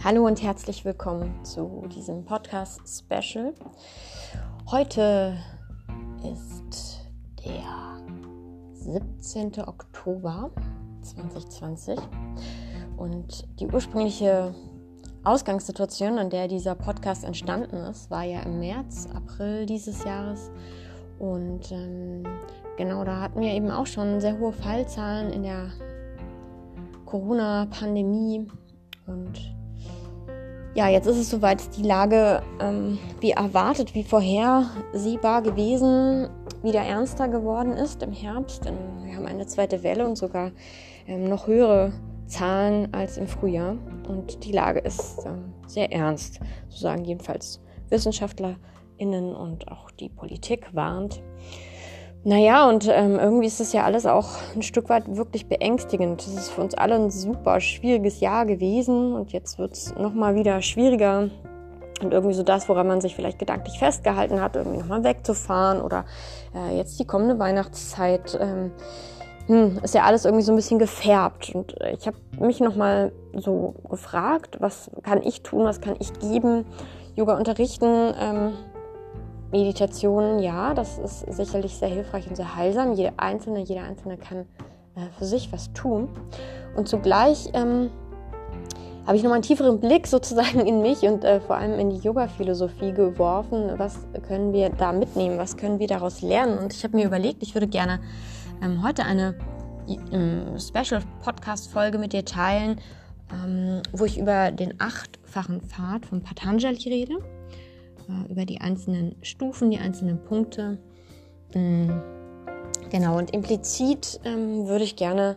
Hallo und herzlich willkommen zu diesem Podcast-Special. Heute ist der 17. Oktober 2020 und die ursprüngliche Ausgangssituation, in der dieser Podcast entstanden ist, war ja im März, April dieses Jahres. Und genau, da hatten wir eben auch schon sehr hohe Fallzahlen in der Corona-Pandemie. Und ja, jetzt ist es soweit, die Lage wie erwartet, wie vorhersehbar gewesen, wieder ernster geworden ist im Herbst. Denn wir haben eine zweite Welle und sogar noch höhere Zahlen als im Frühjahr. Und die Lage ist sehr ernst, so sagen jedenfalls WissenschaftlerInnen und auch die Politik warnt. Naja, und irgendwie ist das ja alles auch ein Stück weit wirklich beängstigend. Das ist für uns alle ein super schwieriges Jahr gewesen und jetzt wird es nochmal wieder schwieriger. Und irgendwie so das, woran man sich vielleicht gedanklich festgehalten hat, irgendwie nochmal wegzufahren oder jetzt die kommende Weihnachtszeit, ist ja alles irgendwie so ein bisschen gefärbt. Und ich habe mich nochmal so gefragt, was kann ich tun, was kann ich geben, Yoga unterrichten, Meditation, ja, das ist sicherlich sehr hilfreich und sehr heilsam. Jeder Einzelne kann für sich was tun. Und zugleich habe ich nochmal einen tieferen Blick sozusagen in mich und vor allem in die Yoga-Philosophie geworfen. Was können wir da mitnehmen? Was können wir daraus lernen? Und ich habe mir überlegt, ich würde gerne heute eine Special-Podcast-Folge mit dir teilen, wo ich über den 8-fachen Pfad von Patanjali rede. Über die einzelnen Stufen, die einzelnen Punkte. Genau, und implizit würde ich gerne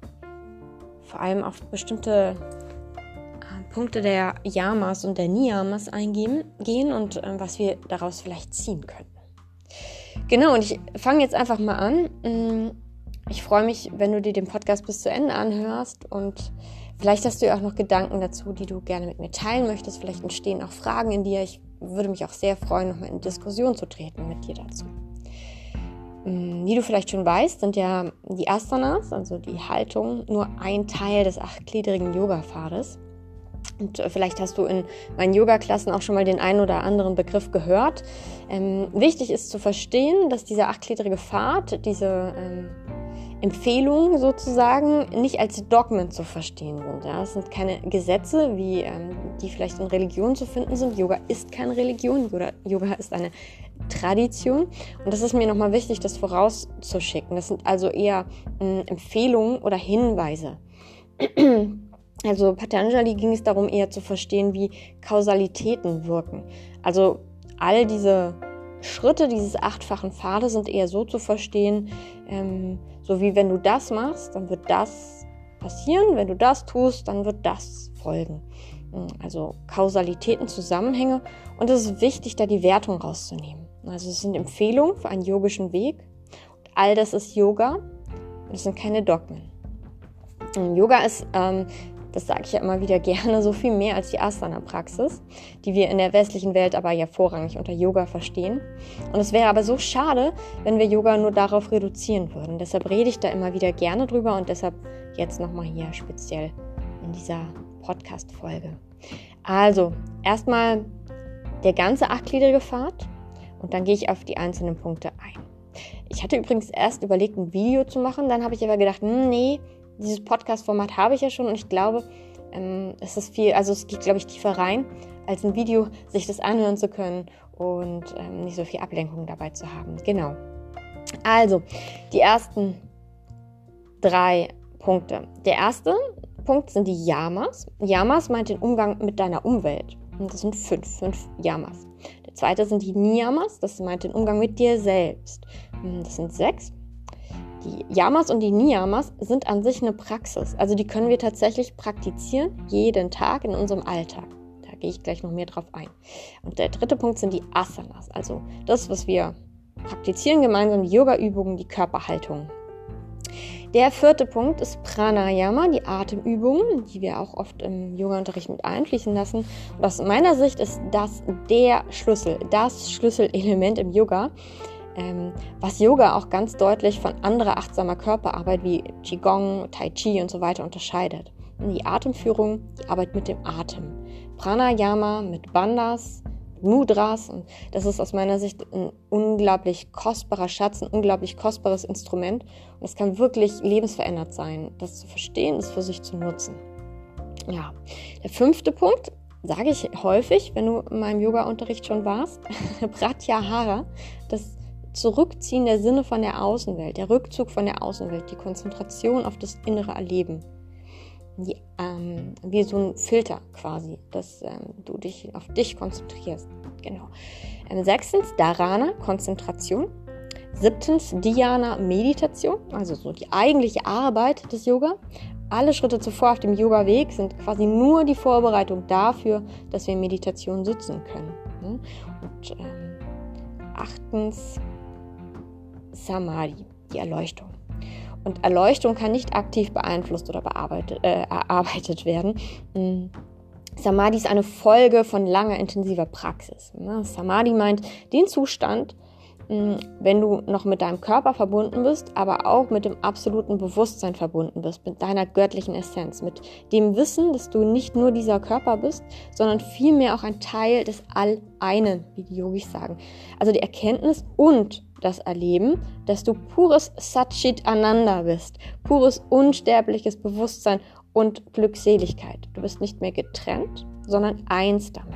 vor allem auf bestimmte Punkte der Yamas und der Niyamas gehen und was wir daraus vielleicht ziehen können. Genau, und ich fange jetzt einfach mal an. Ich freue mich, wenn du dir den Podcast bis zu Ende anhörst und vielleicht hast du ja auch noch Gedanken dazu, die du gerne mit mir teilen möchtest. Vielleicht entstehen auch Fragen in dir. Ich würde mich auch sehr freuen, nochmal in Diskussion zu treten mit dir dazu. Wie du vielleicht schon weißt, sind ja die Asanas, also die Haltung, nur ein Teil des 8gliedrigen Yoga-Pfades. Und vielleicht hast du in meinen Yoga-Klassen auch schon mal den einen oder anderen Begriff gehört. Wichtig ist zu verstehen, dass dieser 8gliedrige Pfad, diese Empfehlungen sozusagen nicht als Dogmen zu verstehen sind. Ja? Es sind keine Gesetze, wie die vielleicht in Religionen zu finden sind. Yoga ist keine Religion, Yoga ist eine Tradition. Und das ist mir nochmal wichtig, das vorauszuschicken. Das sind also eher Empfehlungen oder Hinweise. Also Patanjali ging es darum, eher zu verstehen, wie Kausalitäten wirken. Also all diese Schritte dieses 8-fachen Pfades sind eher so zu verstehen, so wie wenn du das machst, dann wird das passieren, wenn du das tust, dann wird das folgen. Also Kausalitäten, Zusammenhänge, und es ist wichtig, da die Wertung rauszunehmen. Also es sind Empfehlungen für einen yogischen Weg und all das ist Yoga und es sind keine Dogmen. Und Yoga ist, das sage ich ja immer wieder gerne, so viel mehr als die Asana-Praxis, die wir in der westlichen Welt aber ja vorrangig unter Yoga verstehen. Und es wäre aber so schade, wenn wir Yoga nur darauf reduzieren würden. Deshalb rede ich da immer wieder gerne drüber und deshalb jetzt nochmal hier speziell in dieser Podcast-Folge. Also, erstmal der ganze 8gliedrige Pfad und dann gehe ich auf die einzelnen Punkte ein. Ich hatte übrigens erst überlegt, ein Video zu machen, dann habe ich aber gedacht, nee, dieses Podcast-Format habe ich ja schon und ich glaube, es ist viel, also es geht, glaube ich, tiefer rein, als ein Video, sich das anhören zu können und nicht so viel Ablenkung dabei zu haben. Genau. Also, die ersten 3 Punkte. Der erste Punkt sind die Yamas. Yamas meint den Umgang mit deiner Umwelt. Und das sind 5 Yamas. Der zweite sind die Niyamas, das meint den Umgang mit dir selbst. Das sind 6. Die Yamas und die Niyamas sind an sich eine Praxis. Also die können wir tatsächlich praktizieren, jeden Tag in unserem Alltag. Da gehe ich gleich noch mehr drauf ein. Und der dritte Punkt sind die Asanas. Also das, was wir praktizieren gemeinsam, die Yoga-Übungen, die Körperhaltung. Der 4. Punkt ist Pranayama, die Atemübungen, die wir auch oft im Yoga-Unterricht mit einfließen lassen. Und aus meiner Sicht ist das das Schlüsselelement im Yoga, was Yoga auch ganz deutlich von anderer achtsamer Körperarbeit wie Qigong, Tai Chi und so weiter unterscheidet. Die Atemführung, die Arbeit mit dem Atem. Pranayama, mit Bandhas, Mudras. Und das ist aus meiner Sicht ein unglaublich kostbarer Schatz, ein unglaublich kostbares Instrument. Und es kann wirklich lebensverändert sein, das zu verstehen, das für sich zu nutzen. Ja, der 5. Punkt, sage ich häufig, wenn du in meinem Yoga-Unterricht schon warst, Pratyahara, das Zurückziehen der Sinne von der Außenwelt, der Rückzug von der Außenwelt, die Konzentration auf das innere Erleben. Wie so ein Filter quasi, dass du dich auf dich konzentrierst. Genau. 6. Dharana, Konzentration. 7. Dhyana, Meditation, also so die eigentliche Arbeit des Yoga. Alle Schritte zuvor auf dem Yoga-Weg sind quasi nur die Vorbereitung dafür, dass wir in Meditation sitzen können. Und 8. Samadhi, die Erleuchtung. Und Erleuchtung kann nicht aktiv beeinflusst oder erarbeitet werden. Samadhi ist eine Folge von langer, intensiver Praxis. Samadhi meint den Zustand, wenn du noch mit deinem Körper verbunden bist, aber auch mit dem absoluten Bewusstsein verbunden bist, mit deiner göttlichen Essenz, mit dem Wissen, dass du nicht nur dieser Körper bist, sondern vielmehr auch ein Teil des All-Einen, wie die Yogis sagen. Also die Erkenntnis und das Erleben, dass du pures Satchit Ananda bist, pures unsterbliches Bewusstsein und Glückseligkeit. Du bist nicht mehr getrennt, sondern eins damit.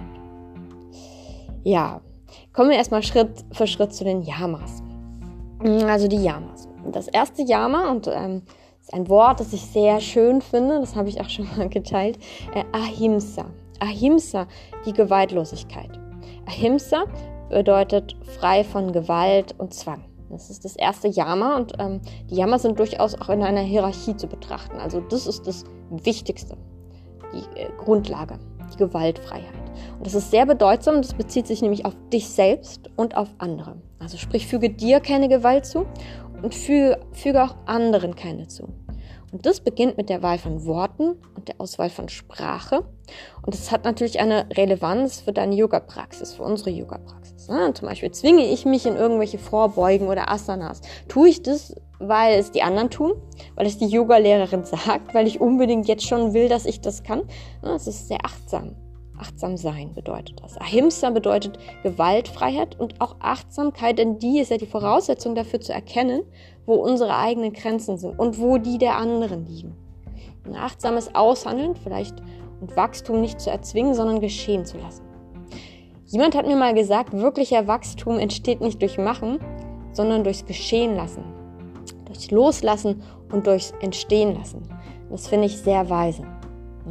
Ja, kommen wir erstmal Schritt für Schritt zu den Yamas. Also die Yamas. Das erste Yama, und ist ein Wort, das ich sehr schön finde, das habe ich auch schon mal geteilt, Ahimsa. Ahimsa, die Gewaltlosigkeit. Ahimsa bedeutet frei von Gewalt und Zwang. Das ist das erste Yama und die Yamas sind durchaus auch in einer Hierarchie zu betrachten. Also das ist das Wichtigste, die Grundlage, die Gewaltfreiheit. Und das ist sehr bedeutsam, das bezieht sich nämlich auf dich selbst und auf andere. Also sprich, füge dir keine Gewalt zu und füge auch anderen keine zu. Und das beginnt mit der Wahl von Worten und der Auswahl von Sprache. Und das hat natürlich eine Relevanz für deine Yoga-Praxis, für unsere Yoga-Praxis. Ja, zum Beispiel zwinge ich mich in irgendwelche Vorbeugen oder Asanas. Tue ich das, weil es die anderen tun, weil es die Yoga-Lehrerin sagt, weil ich unbedingt jetzt schon will, dass ich das kann? Ja, es ist sehr achtsam. Achtsam sein bedeutet das. Ahimsa bedeutet Gewaltfreiheit und auch Achtsamkeit, denn die ist ja die Voraussetzung dafür zu erkennen, wo unsere eigenen Grenzen sind und wo die der anderen liegen. Ein achtsames Aushandeln vielleicht und Wachstum nicht zu erzwingen, sondern geschehen zu lassen. Jemand hat mir mal gesagt, wirklicher Wachstum entsteht nicht durch Machen, sondern durchs Geschehen lassen, durchs Loslassen und durchs Entstehen lassen. Das finde ich sehr weise. Ja.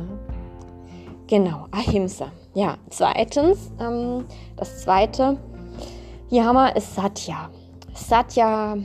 Genau, Ahimsa. Ja, zweitens, das zweite Yama ist Satya. Satya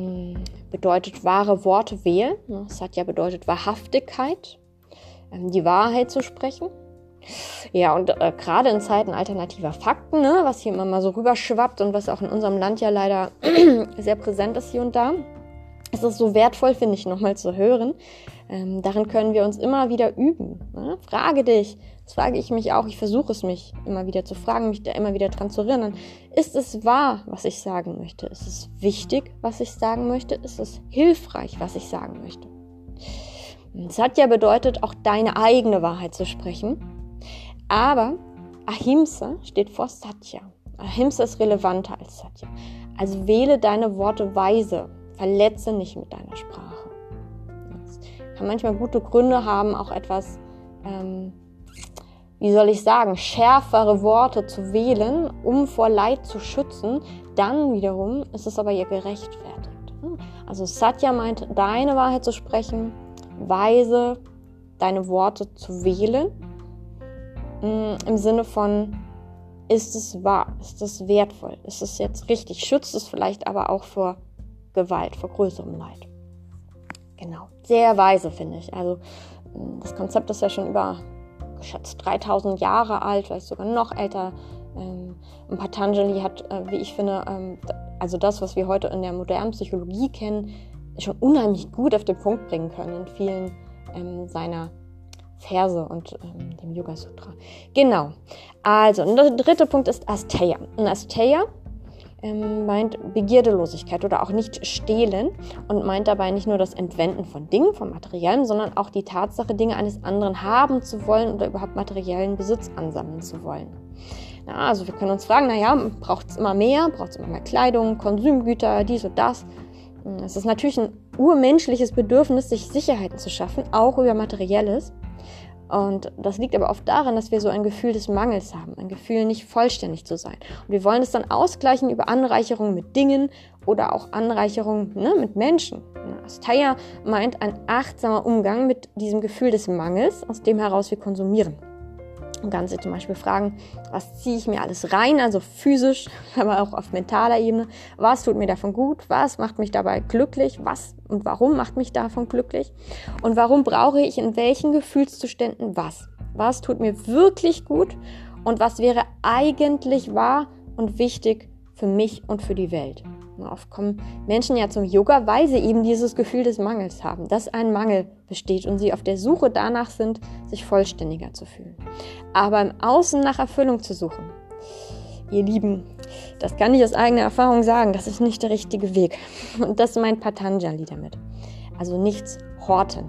bedeutet wahre Worte wählen. Satya bedeutet Wahrhaftigkeit, die Wahrheit zu sprechen. Ja, und gerade in Zeiten alternativer Fakten, ne, was hier immer mal so rüberschwappt und was auch in unserem Land ja leider sehr präsent ist hier und da, ist es so wertvoll, finde ich, nochmal zu hören. Darin können wir uns immer wieder üben. Ne? Frage dich, das frage ich mich auch, ich versuche es mich immer wieder zu fragen, mich da immer wieder dran zu erinnern. Ist es wahr, was ich sagen möchte? Ist es wichtig, was ich sagen möchte? Ist es hilfreich, was ich sagen möchte? Satya bedeutet auch deine eigene Wahrheit zu sprechen, aber Ahimsa steht vor Satya. Ahimsa ist relevanter als Satya. Also wähle deine Worte weise, verletze nicht mit deiner Sprache. Das kann manchmal gute Gründe haben, auch etwas, schärfere Worte zu wählen, um vor Leid zu schützen. Dann wiederum ist es aber ja gerechtfertigt. Also Satya meint, deine Wahrheit zu sprechen, weise deine Worte zu wählen, im Sinne von, ist es wahr, ist es wertvoll, ist es jetzt richtig, schützt es vielleicht aber auch vor Gewalt, vor größerem Leid. Genau, sehr weise, finde ich. Also das Konzept ist ja schon über geschätzt 3000 Jahre alt, vielleicht sogar noch älter. Patanjali hat, wie ich finde, also das, was wir heute in der modernen Psychologie kennen, schon unheimlich gut auf den Punkt bringen können in vielen seiner Verse und dem Yoga Sutra. Genau. Also, und der dritte Punkt ist Asteya. Und Asteya meint Begierdelosigkeit oder auch nicht stehlen und meint dabei nicht nur das Entwenden von Dingen, von Materiellem, sondern auch die Tatsache, Dinge eines anderen haben zu wollen oder überhaupt materiellen Besitz ansammeln zu wollen. Na, also wir können uns fragen, braucht es immer mehr Kleidung, Konsumgüter, dies und das. Es ist natürlich ein urmenschliches Bedürfnis, sich Sicherheiten zu schaffen, auch über Materielles. Und das liegt aber oft daran, dass wir so ein Gefühl des Mangels haben, ein Gefühl, nicht vollständig zu sein. Und wir wollen es dann ausgleichen über Anreicherung mit Dingen oder auch Anreicherung mit Menschen. Asteya meint ein achtsamer Umgang mit diesem Gefühl des Mangels, aus dem heraus wir konsumieren. Man kann sich zum Beispiel fragen, was ziehe ich mir alles rein, also physisch, aber auch auf mentaler Ebene. Was tut mir davon gut? Was macht mich dabei glücklich? Was und warum macht mich davon glücklich? Und warum brauche ich in welchen Gefühlszuständen was? Was tut mir wirklich gut? Und was wäre eigentlich wahr und wichtig für mich und für die Welt? Oft kommen Menschen ja zum Yoga, weil sie eben dieses Gefühl des Mangels haben, dass ein Mangel besteht und sie auf der Suche danach sind, sich vollständiger zu fühlen. Aber im Außen nach Erfüllung zu suchen, ihr Lieben, das kann ich aus eigener Erfahrung sagen, das ist nicht der richtige Weg. Und das meint Patanjali damit. Also nichts horten.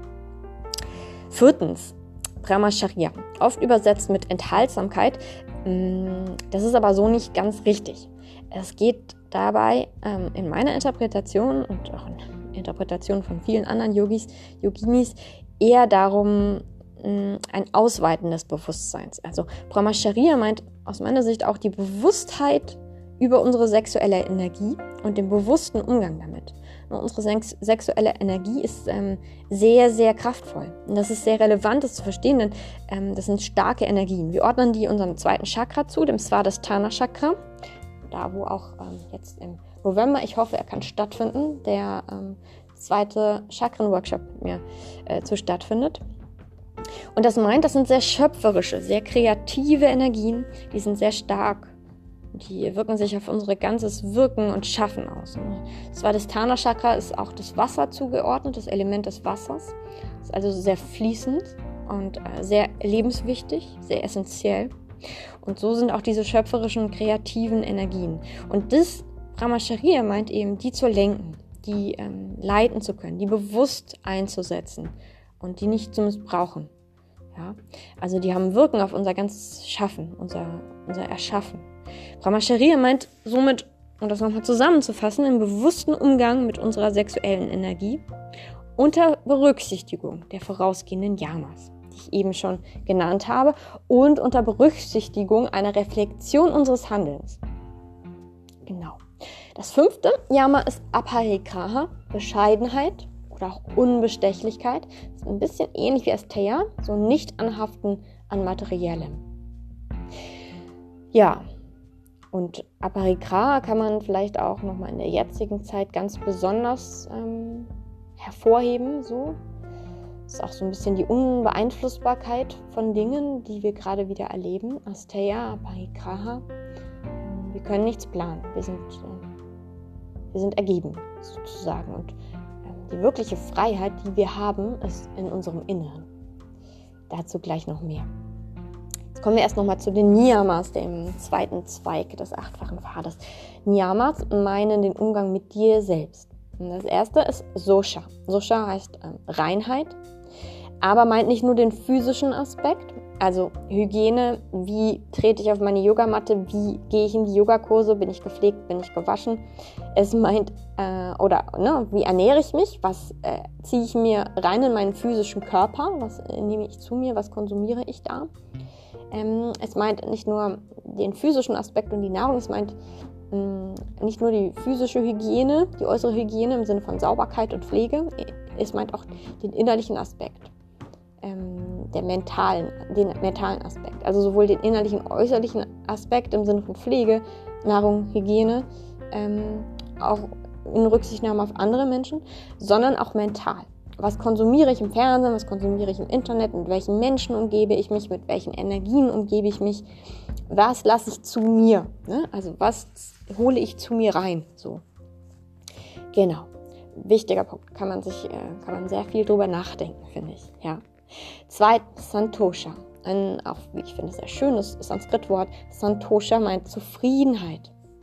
4. Brahmacharya, oft übersetzt mit Enthaltsamkeit. Das ist aber so nicht ganz richtig. Es geht dabei in meiner Interpretation und auch in Interpretation von vielen anderen Yoginis eher darum, ein Ausweiten des Bewusstseins. Also Brahmacharya meint aus meiner Sicht auch die Bewusstheit über unsere sexuelle Energie und den bewussten Umgang damit. Unsere sexuelle Energie ist sehr, sehr kraftvoll. Und das ist sehr relevant, das zu verstehen, denn das sind starke Energien. Wir ordnen die unserem 2. Chakra zu, dem Svadhisthana Chakra. Da, wo auch jetzt im November, ich hoffe, er kann stattfinden, der 2. Chakren-Workshop mit mir stattfindet. Und das meint, das sind sehr schöpferische, sehr kreative Energien, die sind sehr stark. Die wirken sich auf unser ganzes Wirken und Schaffen aus. Das Svadhisthana Chakra ist auch das Wasser zugeordnet, das Element des Wassers. Ist also sehr fließend und sehr lebenswichtig, sehr essentiell. Und so sind auch diese schöpferischen, kreativen Energien. Und das Brahmacharya meint eben, die zu lenken, die leiten zu können, die bewusst einzusetzen und die nicht zu missbrauchen. Ja? Also die haben Wirken auf unser ganzes Schaffen, unser Erschaffen. Brahmacharya meint somit, um das nochmal zusammenzufassen, einen bewussten Umgang mit unserer sexuellen Energie unter Berücksichtigung der vorausgehenden Yamas, die ich eben schon genannt habe, und unter Berücksichtigung einer Reflexion unseres Handelns. Genau. Das 5. Yama ist Aparigraha, Bescheidenheit oder auch Unbestechlichkeit. Das ist ein bisschen ähnlich wie Asteya, so nicht anhaften an Materiellem. Ja, und Aparigraha kann man vielleicht auch nochmal in der jetzigen Zeit ganz besonders hervorheben. So. Das ist auch so ein bisschen die Unbeeinflussbarkeit von Dingen, die wir gerade wieder erleben. Asteya, Aparigraha. Wir können nichts planen. Wir sind ergeben, sozusagen. Und die wirkliche Freiheit, die wir haben, ist in unserem Inneren. Dazu gleich noch mehr. Jetzt kommen wir erst nochmal zu den Niyamas, dem 2. Zweig des 8-fachen Pfades. Niyamas meinen den Umgang mit dir selbst. Und das erste ist Sosha. Sosha heißt Reinheit, aber meint nicht nur den physischen Aspekt, also Hygiene, wie trete ich auf meine Yogamatte, wie gehe ich in die Yogakurse, bin ich gepflegt, bin ich gewaschen. Es meint, wie ernähre ich mich, was ziehe ich mir rein in meinen physischen Körper, was nehme ich zu mir, was konsumiere ich da. Es meint nicht nur den physischen Aspekt und die Nahrung, es meint nicht nur die physische Hygiene, die äußere Hygiene im Sinne von Sauberkeit und Pflege, es meint auch den innerlichen Aspekt, den mentalen Aspekt. Also sowohl den innerlichen und äußerlichen Aspekt im Sinne von Pflege, Nahrung, Hygiene, auch in Rücksichtnahme auf andere Menschen, sondern auch mental. Was konsumiere ich im Fernsehen, was konsumiere ich im Internet, mit welchen Menschen umgebe ich mich, mit welchen Energien umgebe ich mich, was lasse ich zu mir, ne? Also was hole ich zu mir rein, so. Genau, wichtiger Punkt, kann man sehr viel drüber nachdenken, finde ich, ja. 2. Santosha, ein, auch wie ich finde, sehr schönes Sanskrit-Wort. Santosha meint Zufriedenheit.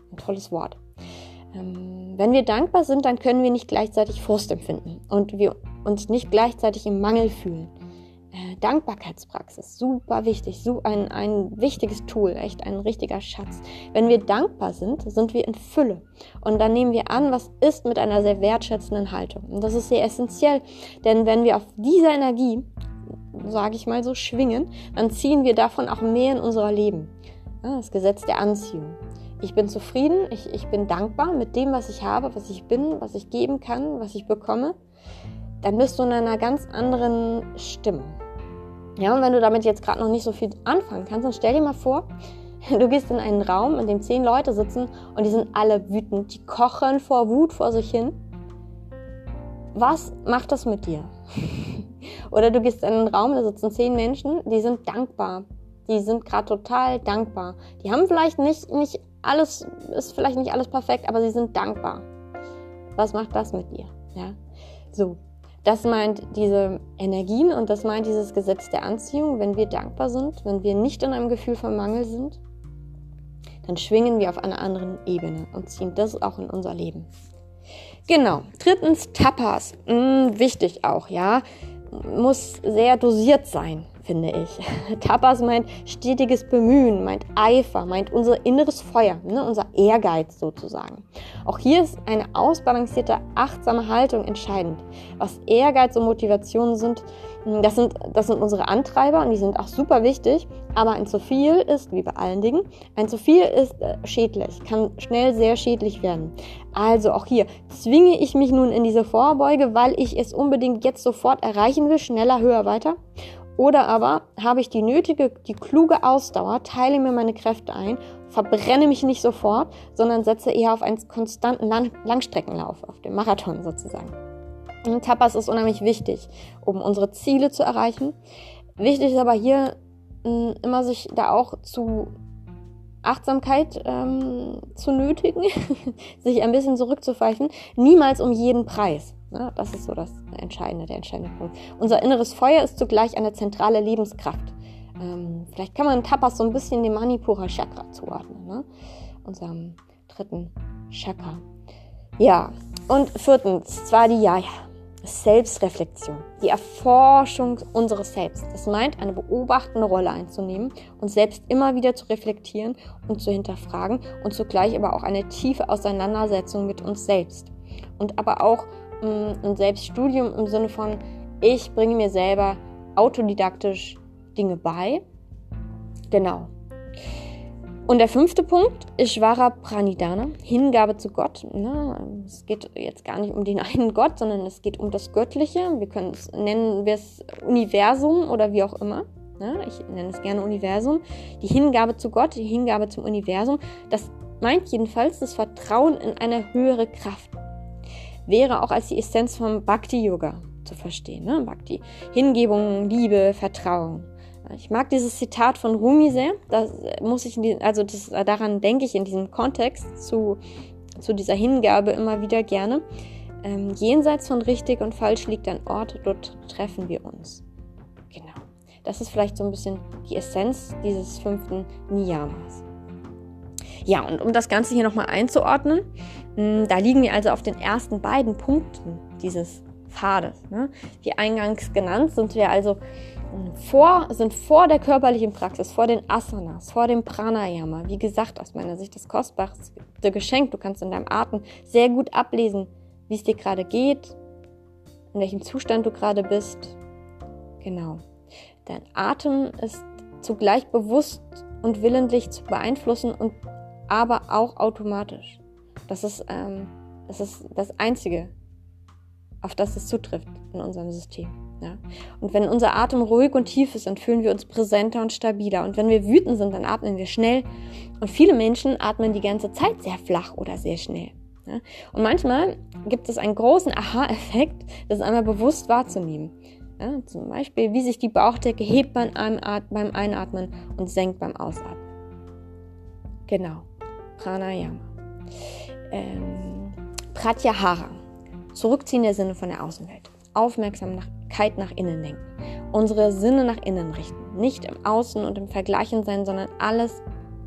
Ein tolles Wort. Wenn wir dankbar sind, dann können wir nicht gleichzeitig Frust empfinden und wir uns nicht gleichzeitig im Mangel fühlen. Dankbarkeitspraxis, super wichtig, so ein wichtiges Tool, echt ein richtiger Schatz. Wenn wir dankbar sind, sind wir in Fülle und dann nehmen wir an, was ist, mit einer sehr wertschätzenden Haltung. Und das ist sehr essentiell, denn wenn wir auf dieser Energie, sage ich mal so, schwingen, dann ziehen wir davon auch mehr in unser Leben. Das Gesetz der Anziehung. Ich bin zufrieden, ich bin dankbar mit dem, was ich habe, was ich bin, was ich geben kann, was ich bekomme. Dann bist du in einer ganz anderen Stimmung. Ja, und wenn du damit jetzt gerade noch nicht so viel anfangen kannst, dann stell dir mal vor, du gehst in einen Raum, in dem 10 Leute sitzen und die sind alle wütend, die kochen vor Wut vor sich hin. Was macht das mit dir? Oder du gehst in einen Raum, da sitzen 10 Menschen, die sind dankbar. Die sind gerade total dankbar. Die haben vielleicht nicht alles, ist vielleicht nicht alles perfekt, aber sie sind dankbar. Was macht das mit dir? Ja, so. Das meint diese Energien und das meint dieses Gesetz der Anziehung. Wenn wir dankbar sind, wenn wir nicht in einem Gefühl von Mangel sind, dann schwingen wir auf einer anderen Ebene und ziehen das auch in unser Leben. Genau. 3. Tapas. Wichtig auch, ja. Muss sehr dosiert sein, finde ich. Tapas meint stetiges Bemühen, meint Eifer, meint unser inneres Feuer, unser Ehrgeiz sozusagen. Auch hier ist eine ausbalancierte, achtsame Haltung entscheidend. Was Ehrgeiz und Motivation sind, das sind unsere Antreiber und die sind auch super wichtig, aber ein zu viel ist, wie bei allen Dingen, ein zu viel ist schädlich, kann schnell sehr schädlich werden. Also auch hier, zwinge ich mich nun in diese Vorbeuge, weil ich es unbedingt jetzt sofort erreichen will, schneller, höher, weiter? Oder aber habe ich die kluge Ausdauer, teile mir meine Kräfte ein, verbrenne mich nicht sofort, sondern setze eher auf einen konstanten Langstreckenlauf, auf den Marathon sozusagen. Und Tapas ist unheimlich wichtig, um unsere Ziele zu erreichen. Wichtig ist aber hier immer sich da auch zu Achtsamkeit zu nötigen, sich ein bisschen zurückzupfeifen, niemals um jeden Preis. Ne? Das ist so der entscheidende Punkt. Unser inneres Feuer ist zugleich eine zentrale Lebenskraft. Vielleicht kann man Tapas so ein bisschen dem Manipura Chakra zuordnen, ne? Unserem 3. Chakra. Ja, und 4. Svadhyaya. Selbstreflexion, die Erforschung unseres Selbst. Das meint, eine beobachtende Rolle einzunehmen, uns selbst immer wieder zu reflektieren und zu hinterfragen und zugleich aber auch eine tiefe Auseinandersetzung mit uns selbst. Und aber auch ein Selbststudium im Sinne von, ich bringe mir selber autodidaktisch Dinge bei. Genau. Und der 5. Punkt, Ishvara Pranidhana, Hingabe zu Gott. Es geht jetzt gar nicht um den einen Gott, sondern es geht um das Göttliche. Nennen wir es Universum oder wie auch immer. Ich nenne es gerne Universum. Die Hingabe zu Gott, die Hingabe zum Universum, das meint jedenfalls das Vertrauen in eine höhere Kraft. Wäre auch als die Essenz vom Bhakti-Yoga zu verstehen. Bhakti, Hingebung, Liebe, Vertrauen. Ich mag dieses Zitat von Rumi sehr. Daran denke ich in diesem Kontext zu dieser Hingabe immer wieder gerne. Jenseits von richtig und falsch liegt ein Ort, dort treffen wir uns. Genau. Das ist vielleicht so ein bisschen die Essenz dieses 5. Niyamas. Ja, und um das Ganze hier nochmal einzuordnen, da liegen wir also auf den ersten beiden Punkten dieses Pfades. Wie eingangs genannt sind wir also vor der körperlichen Praxis, vor den Asanas, vor dem Pranayama. Wie gesagt, aus meiner Sicht das kostbarste Geschenk. Du kannst in deinem Atem sehr gut ablesen, wie es dir gerade geht, in welchem Zustand du gerade bist. Genau. Dein Atem ist zugleich bewusst und willentlich zu beeinflussen, aber auch automatisch. Das ist das Einzige, auf das es zutrifft in unserem System. Ja? Und wenn unser Atem ruhig und tief ist, dann fühlen wir uns präsenter und stabiler. Und wenn wir wütend sind, dann atmen wir schnell. Und viele Menschen atmen die ganze Zeit sehr flach oder sehr schnell. Ja? Und manchmal gibt es einen großen Aha-Effekt, das einmal bewusst wahrzunehmen. Ja? Zum Beispiel, wie sich die Bauchdecke hebt beim Einatmen und senkt beim Ausatmen. Genau. Pranayama. Pratyahara. Zurückziehen der Sinne von der Außenwelt. Aufmerksamkeit nach innen lenken. Unsere Sinne nach innen richten. Nicht im Außen und im Vergleichen sein, sondern alles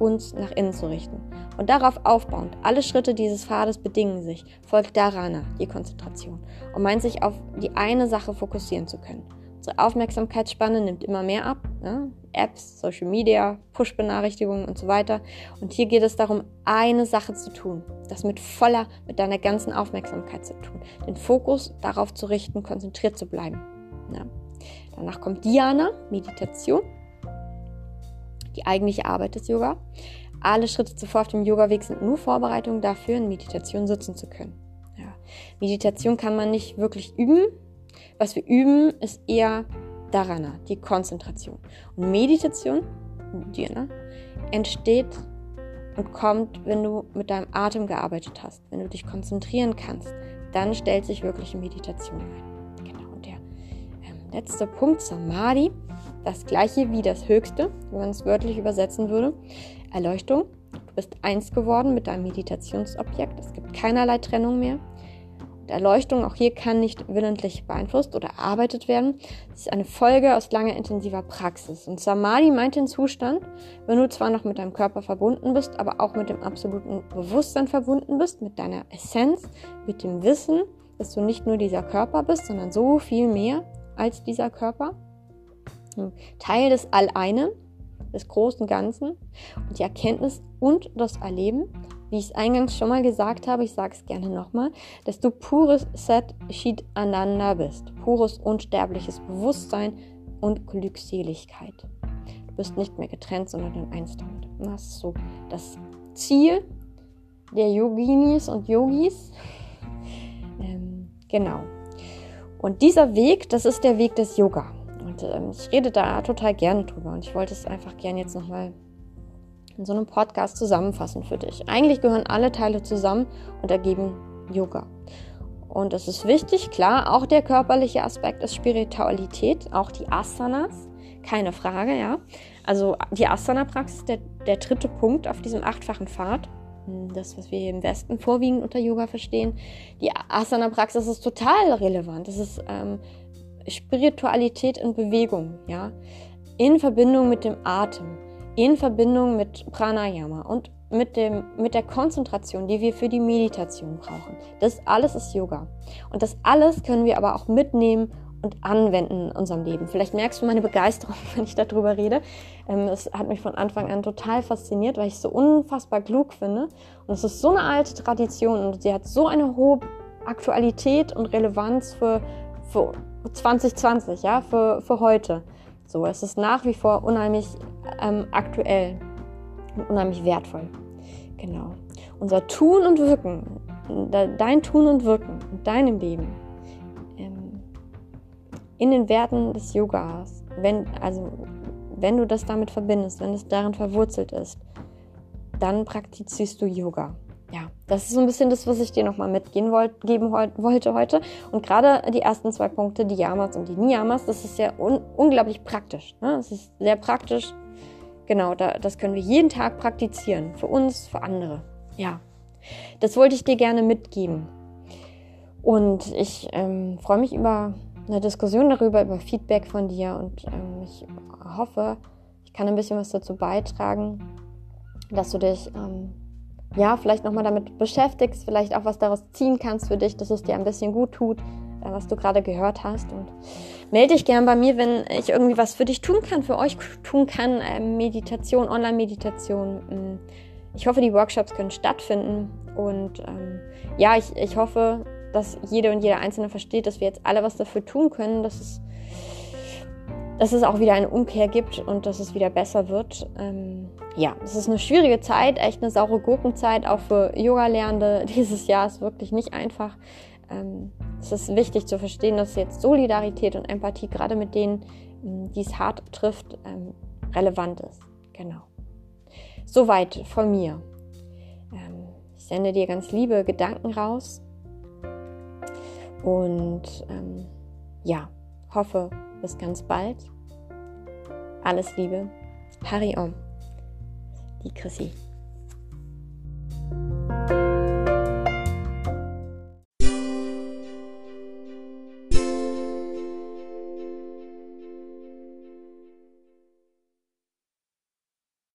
uns nach innen zu richten. Und darauf aufbauend, alle Schritte dieses Pfades bedingen sich, folgt Dharana, die Konzentration, und meint sich auf die eine Sache fokussieren zu können. Unsere Aufmerksamkeitsspanne nimmt immer mehr ab, ne? Apps, Social Media, Push-Benachrichtigungen und so weiter. Und hier geht es darum, eine Sache zu tun, das mit deiner ganzen Aufmerksamkeit zu tun, den Fokus darauf zu richten, konzentriert zu bleiben. Ja. Danach kommt Dhyana, Meditation, die eigentliche Arbeit des Yoga. Alle Schritte zuvor auf dem Yoga-Weg sind nur Vorbereitungen dafür, in Meditation sitzen zu können. Ja. Meditation kann man nicht wirklich üben. Was wir üben, ist eher Dharana, die Konzentration. Und Meditation, Dhyana, entsteht und kommt, wenn du mit deinem Atem gearbeitet hast, wenn du dich konzentrieren kannst, dann stellt sich wirklich Meditation ein. Genau, und der letzte Punkt, Samadhi, das gleiche wie das höchste, wenn man es wörtlich übersetzen würde, Erleuchtung. Du bist eins geworden mit deinem Meditationsobjekt, es gibt keinerlei Trennung mehr. Erleuchtung, auch hier kann nicht willentlich beeinflusst oder erarbeitet werden. Es ist eine Folge aus langer intensiver Praxis. Und Samadhi meint den Zustand, wenn du zwar noch mit deinem Körper verbunden bist, aber auch mit dem absoluten Bewusstsein verbunden bist, mit deiner Essenz, mit dem Wissen, dass du nicht nur dieser Körper bist, sondern so viel mehr als dieser Körper. Teil des All-Einen, des großen Ganzen, und die Erkenntnis und das Erleben, wie ich es eingangs schon mal gesagt habe, ich sage es gerne nochmal, dass du pures Sat Chit Ananda bist, pures unsterbliches Bewusstsein und Glückseligkeit. Du bist nicht mehr getrennt, sondern in eins damit. Das ist so das Ziel der Yoginis und Yogis. Genau. Und dieser Weg, das ist der Weg des Yoga. Und ich rede da total gerne drüber und ich wollte es einfach gerne jetzt nochmal in so einem Podcast zusammenfassen für dich. Eigentlich gehören alle Teile zusammen und ergeben Yoga. Und es ist wichtig, klar, auch der körperliche Aspekt ist Spiritualität, auch die Asanas, keine Frage, ja. Also die Asana-Praxis, der dritte Punkt auf diesem 8-fachen Pfad, das, was wir hier im Westen vorwiegend unter Yoga verstehen. Die Asana-Praxis ist total relevant. Es ist Spiritualität in Bewegung, ja, in Verbindung mit dem Atem, in Verbindung mit Pranayama und mit der Konzentration, die wir für die Meditation brauchen. Das alles ist Yoga. Und das alles können wir aber auch mitnehmen und anwenden in unserem Leben. Vielleicht merkst du meine Begeisterung, wenn ich darüber rede. Es hat mich von Anfang an total fasziniert, weil ich es so unfassbar klug finde. Und es ist so eine alte Tradition und sie hat so eine hohe Aktualität und Relevanz für 2020, ja, für heute. So, es ist nach wie vor unheimlich aktuell und unheimlich wertvoll. Genau. Unser Tun und Wirken, dein Tun und Wirken in deinem Leben, in den Werten des Yogas, wenn du das damit verbindest, wenn es darin verwurzelt ist, dann praktizierst du Yoga. Ja, das ist so ein bisschen das, was ich dir nochmal mitgeben wollte heute. Und gerade die ersten 2 Punkte, die Yamas und die Niyamas, das ist ja unglaublich praktisch. Ne? Das ist sehr praktisch. Genau, das können wir jeden Tag praktizieren. Für uns, für andere. Ja, das wollte ich dir gerne mitgeben. Und ich freue mich über eine Diskussion darüber, über Feedback von dir. Und ich hoffe, ich kann ein bisschen was dazu beitragen, dass du dich vielleicht nochmal damit beschäftigst, vielleicht auch was daraus ziehen kannst für dich, dass es dir ein bisschen gut tut, was du gerade gehört hast. Und melde dich gern bei mir, wenn ich irgendwie was für dich tun kann, für euch tun kann, Meditation, Online-Meditation. Ich hoffe, die Workshops können stattfinden und ich hoffe, dass jede und jeder Einzelne versteht, dass wir jetzt alle was dafür tun können, dass es auch wieder eine Umkehr gibt und dass es wieder besser wird. Es ist eine schwierige Zeit, echt eine saure Gurkenzeit, auch für Yoga-Lernende. Dieses Jahr ist wirklich nicht einfach. Es ist wichtig zu verstehen, dass jetzt Solidarität und Empathie gerade mit denen, die es hart trifft, relevant ist. Genau. Soweit von mir. Ich sende dir ganz liebe Gedanken raus und hoffe, bis ganz bald. Alles Liebe. Hari Om. Die Chrissy.